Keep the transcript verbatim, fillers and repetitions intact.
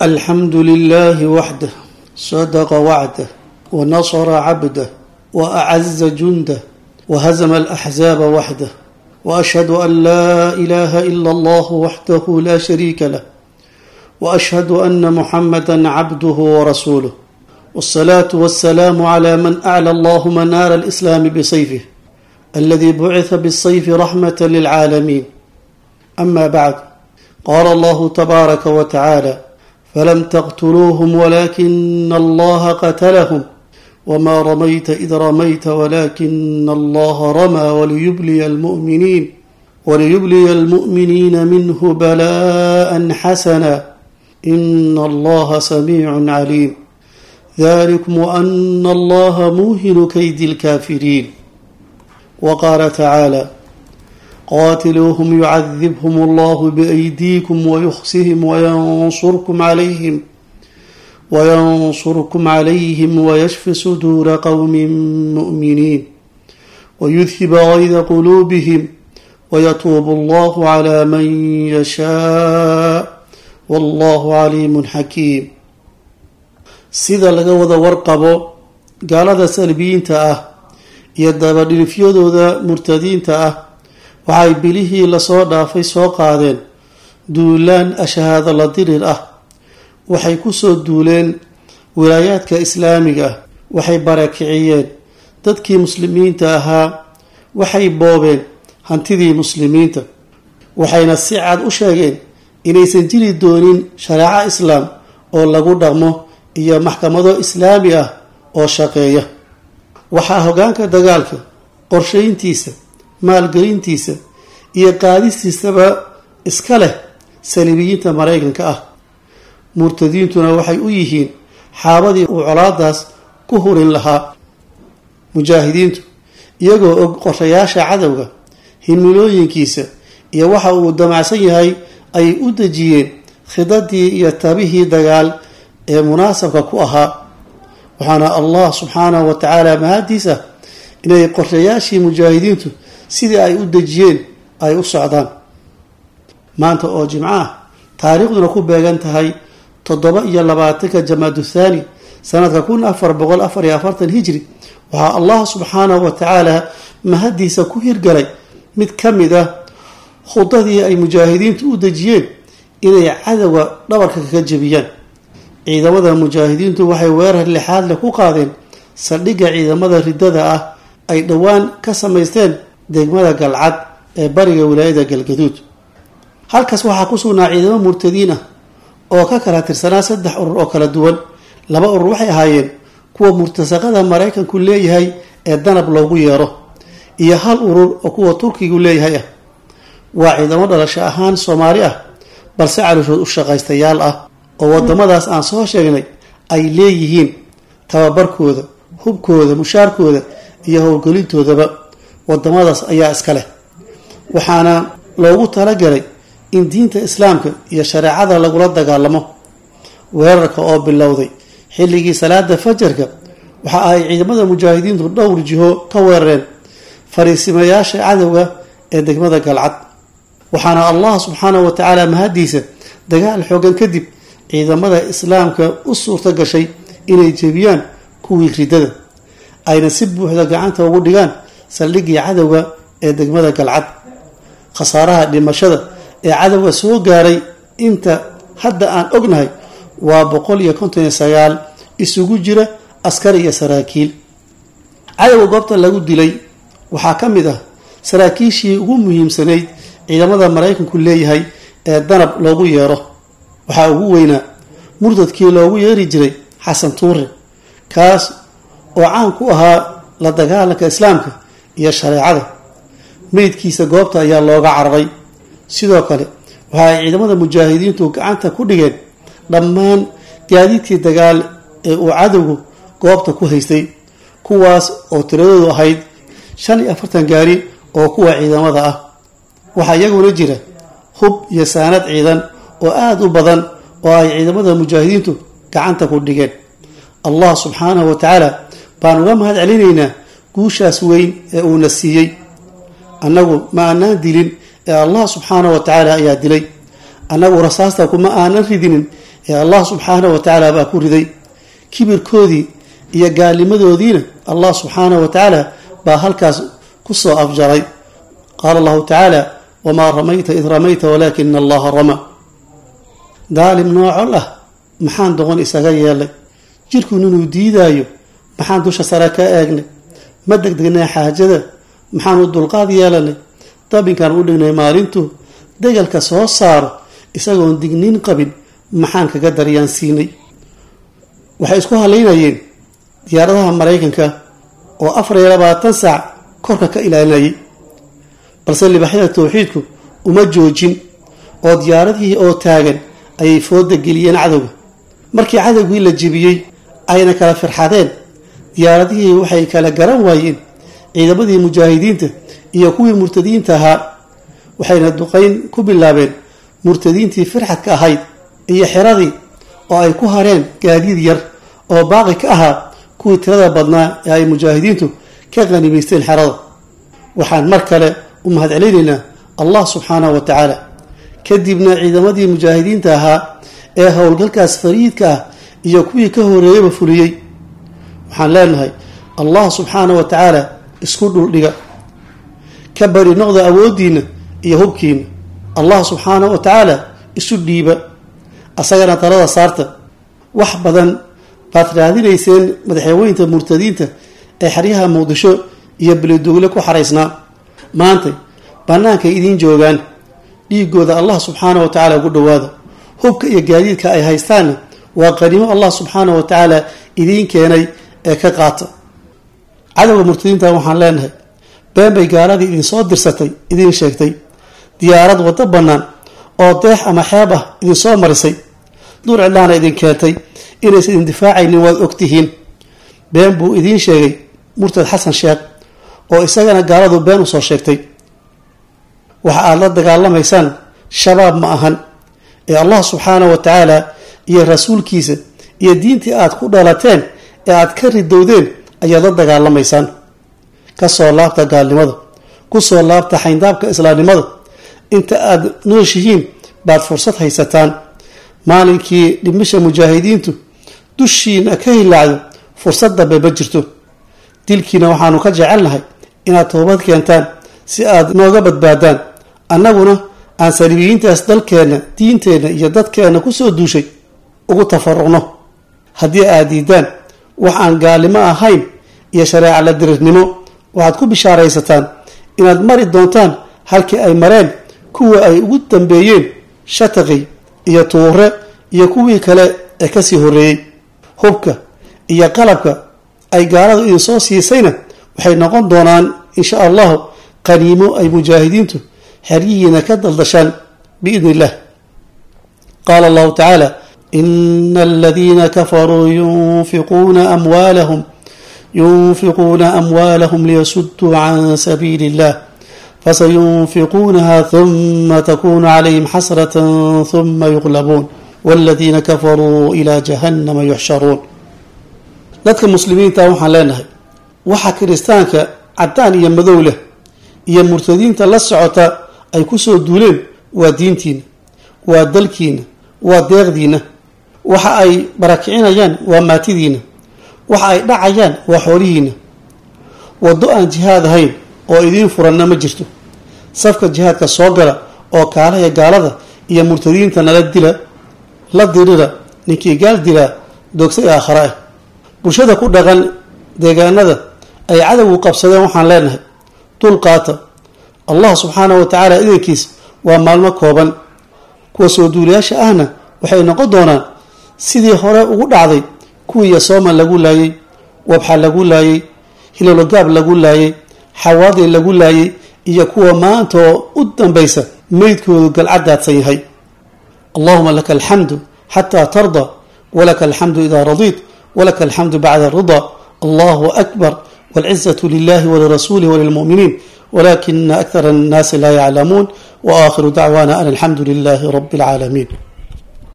الحمد لله وحده صدق وعده ونصر عبده وأعز جنده وهزم الأحزاب وحده، وأشهد أن لا إله إلا الله وحده لا شريك له، وأشهد أن محمدا عبده ورسوله، والصلاة والسلام على من أعلى الله منار الإسلام بسيفه الذي بعث بالسيف رحمة للعالمين. أما بعد، قال الله تبارك وتعالى: فلم تقتلوهم ولكن الله قتلهم وما رميت إذ رميت ولكن الله رمى وليبلي المؤمنين وليبلي المؤمنين منه بلاء حسنا إن الله سميع عليم. ذلكم وأن الله موهن كيد الكافرين. وقال تعالى: قاتلوهم يعذبهم الله بأيديكم ويخزهم وينصركم عليهم وينصركم عليهم ويشف صدور قوم مؤمنين ويذهب غيظ قلوبهم ويتوب الله على من يشاء والله عليم حكيم. sida laga wada warqabo, gaalada salbiyiinta ah iyo dabadhilifyadooda murtadiinta ah waxay bilihii lasoo dhaafay soo qaadeen duulaan ashahaado la dirir ah. waxay kusoo duuleen wilaayaadka islaamiga ah, waxay barakiciyeen dadkii muslimiinta ahaa, waxay boobeen hantidii muslimiinta, waxayna si cad u sheegeen inaysan jiri doonin shareeco islaam oo lagu dhaqmo iyo maxkamado islaami ah oo shaqeeya. waxaa hogaanka dagaalka, qorshayntiisa, maalgelintiisa iyo qaadistiisaba iska leh saliibiyiinta maraykanka ah. murtadiintuna waxay u yihiin xaabadii uu colaadaas ku hurin lahaa. mujaahidiintu iyagoo og qorshayaasha cadowga, himilooyinkiisa iyo waxa uu damacsan yahay ayay u dejiyeen khidadii iyo tabihii dagaal ee munaasabka ku ahaa. waxaana allah subxaanahu wa tacaala mahadiisa inay qorshayaashii mujaahidiintu sidii ay u dejiyeen ay u socdaan. maanta oo jimco ah, taariikhduna ku beegan tahay toddoba iyo labaatanka jamaadu thaani sanadka kun afar boqol afar iyo afartan hijri, waxaa allah subxaanahu wa tacaala mahadiisa ku hirgalay mid ka mid ah khudadii ay mujaahidiintu u dejiyeen inay cadowga dhabarka kaga jebiyaan. ciidamada mujaahidiintu waxay weerar lixaad leh ku qaadeen saldhigga ciidamada riddada ah ay dhowaan ka samaysteen degmada galcad ee bariga wilaayada galgaduud. halkaas waxaa ku sugnaa ciidamo murtadiin ah oo ka kala tirsanaa saddex urur oo kala duwan. laba urur waxay ahaayeen kuwa murtasaqada maraykanku leeyahay ee danab loogu yeero, iyo hal urur oo kuwa turkigu leeyahay ah. waa ciidamo dhalasho ahaan soomaali ah, balse calooshood u shaqaystayaal ah oo wadamadaas aan soo sheegnay ay leeyihiin tababarkooda, hubkooda, mushaarkooda iyo howlgelintoodaba wadamadaas ayaa iska leh. waxaana loogu talagalay in diinta islaamka iyo shareecada lagula dagaalamo. weerarka oo bilowday xilligii salaada fajarka, waxa ay ciidamada mujaahidiintu dhowr jiho ka weerareen fariisimayaasha cadowga ee degmada galcad. waxaana allah subxaanahu wa tacaala mahadiisa dagaal xoogan kadib ciidamada islaamka u suurto gashay inay jebiyaan kuwii riddada, ayna si buuxda gacanta ugu dhigaan saldhiggii cadowga ee degmada galcad. khasaaraha dhimashada ee cadowga soo gaaray inta hadda aan ognahay waa boqol iyo konton iyo sagaal, isugu jira askar iyo saraakiil. cadowga goobta lagu dilay waxaa ka mid ah saraakiishii ugu muhiimsanayd ciidamada maraykanku leeyahay ee danab loogu yeero. waxaa ugu weynaa murtadkii loogu yeeri jiray xasan tuure, kaas oo caan ku ahaa la dagaalanka islaamka iyo shareecada. meydkiisa goobta ayaa looga cararay. sidoo kale waxa ay ciidamada mujaahidiintu gacanta ku dhigeen dhammaan gaadiidkii dagaal ee uu cadowgu goobta ku haystay, kuwaas oo tiradoodu ahayd shan iyo afartan gaari oo kuwa ciidamada ah. waxaa iyaguna jira hub iyo saanad ciidan oo aada u badan oo ay ciidamada mujaahidiintu gacanta ku dhigeen. allah subxaanahu wa tacaala baan uga mahad celinaynaa guushaas weyn ee uuna siiyey. annagu ma aanaan dilin ee allah subxaanahu wa tacaala ayaa dilay. annagu rasaasta kuma aanan ridinin ee allah subxaanahu wa tacaala baa ku riday kibirkoodii iyo gaalnimadoodiina allah subxaanahu wa tacaala baa halkaas kusoo afjaray. qaala allahu tacaala wamaa ramayta id ramayta walaakina allaha rama. daalim noocol ah maxaan doqon isaga yeelay, jirkuun inuu diidaayo maxaan dusha sare ka eegnay, ma degdegnay xaajada maxaan u dulqaad yeelanay, dabinkaan u dhignay maalintuu degalka soo saaro isagoon digniin qabin maxaan kaga daryaan siinay. waxay isku halaynayeen diyaaradaha maraykanka oo afar iyo labaatan saac korka ka ilaalinayay, balse libaxyada tawxiidku uma joojin oo diyaaradihii oo taagan ayay fooda geliyeen cadowga. markii cadowgii la jebiyey ayna kala firxadeen, diyaaradihii waxay kala garan waayeen ciidamadii mujaahidiinta iyo kuwii murtadiinta ahaa, waxayna duqayn ku bilaabeen murtadiintii firxadka ahayd iyo xiradii oo ay ku hareen gaadiid yar oo baaqi ka ahaa kuwii tirada badnaa ee ay mujaahidiintu ka qanimaysteen xerada. waxaan mar kale u mahadcelinaynaa allah subxaanahu wa tacaala. kadibna ciidamadii mujaahidiinta ahaa ee howlgalkaas fariidka ah iyo kuwii ka horeeyaba fuliyey, waxaan leenahay allah subxaanahu wa tacaala isku dhuldhiga, ka bari noqda awoodiina iyo hubkiina. allah subxaanahu wa tacaala isu dhiiba, asagana talada saarta. wax badan baad raadinayseen madaxweynta murtadiinta ee xeryaha muqdisho iyo beledogle ku xaraysnaa, maantay bannaankay idiin joogaan. dhiigooda allah subxaanahu wa tacaala ugu dhowaada, hubka iyo gaadiidka ay haystaanna waa qaniimo allah subxaanahu wa tacaala idiin keenay ee ka qaata. cadowga murtadiinta waxaan leenahay been bay gaaladii idinsoo dirsatay idiin sheegtay, diyaarad waddo bannaan oo deex ama xeeb ah idinsoo marisay, duur cidlaana idin keentay, inaysan idin difaacaynin waad ogtihiin. been buu idiin sheegay murtad xasan sheekh oo isagana gaaladu been usoo sheegtay. waxa aad la dagaalamaysaan shabaab ma ahan ee allah subxaanahu wa tacaala iyo rasuulkiisa iyo diintii aad ku dhalateen ee aad ka ridowdeen ayaad la dagaalamaysaan. kasoo laabta gaalnimada, kusoo laabta xayndaabka islaamnimada. inta aad nooshihiin baad fursad haysataan. maalinkii dhimisha mujaahidiintu dushiina ka hilaacdo fursad dambe ma jirto. dilkiina waxaanu ka jecelnahay inaad toobad keentaan si aad nooga badbaadaan, annaguna aan saliibiyiintaas dalkeenna, diinteenna iyo dadkeenna kusoo duushay ugu tafaruqno. haddii aad diidaan wax aan gaalnimo ahayn iyo shareeca la dirirnimo, waxaad ku bishaaraysataan inaad mari doontaan halkii ay mareen kuwa ay ugu dambeeyeen shataqi iyo tuure iyo kuwii kale ee kasii horeeyey. hubka iyo qalabka ay gaaladu idinsoo siisayna waxay noqon doonaan insha allahu qaniimo ay mujaahidiintu xeryihiina ka daldashaan biidni illah. qaala allahu tacaala ina aladiina kafaruu yunfiquuna amwaalahum yunfiquuna amwaalahum liyasuduu can sabiili illah fasayunfiquunaha huma takunu calayhim xasratan huma yuqlabuun waladiina kafaruu ilaa jahannama yuxsharuun. dadka muslimiinta waxaan leenahay waxa kiristaanka caddaan iyo madow leh iyo murtadiinta la socota ay kusoo duuleen waa diintiina, waa dalkiina, waa deeqdiina. waxa ay barakicinayaan waa maatidiina, waxa ay dhacayaan waa xoolihiina. waddo aan jihaad ahayn oo idiin furanna ma jirto. safka jihaadka soo gala oo kaalaya gaalada iyo murtadiinta nala dila, la dirira. ninkii gaal dilaa doogsay aakhare ah. bulshada ku dhaqan deegaanada ay cadowgu qabsadeen waxaan leenahay dulqaata. allah subxaanahu wa tacaala idankiis waa maalmo kooban. kuwa soo duulayaasha ahna waxay noqon doonaan sidii hore ugu dhacday kuwii yasooman lagu laayay, wabxa lagu laayay, hilologaab lagu laayay, xawaadi lagu laayay iyo kuwa maantaoo u dambaysa meydkoodu galcadaadsan yahay. allahuma laka alxamdu xataa tarda walaka alxamdu idaa radiit walaka alxamdu bacda arida. allahu akbar wاlcizaة lilahi walirasuulih walilmu'miniin walakina akthara الnaasi laa yaclamuun. waakhiru dacwaana an alxamdu lilahi rabi اlcaalamiin.